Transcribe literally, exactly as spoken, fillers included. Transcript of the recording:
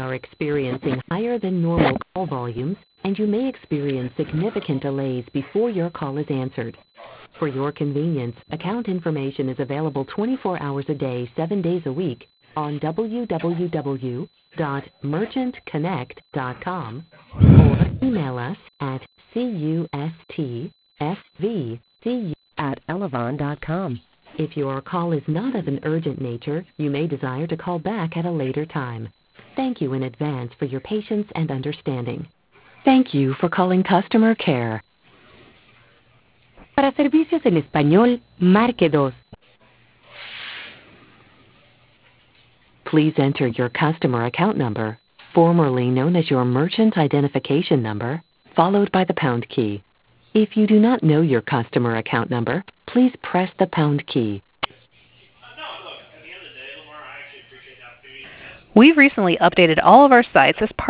are experiencing higher than normal call volumes, and you may experience significant delays before your call is answered. For your convenience, account information is available twenty-four hours a day, seven days a week on w w w dot merchant connect dot com or email us at custfvcu at elevon dot com. If your call is not of an urgent nature, you may desire to call back at a later time. Thank you in advance for your patience and understanding. Thank you for calling customer care. Para servicios en español, marque dos. Please enter your customer account number, formerly known as your merchant identification number, followed by the pound key. If you do not know your customer account number, please press the pound key. We've recently updated all of our sites as part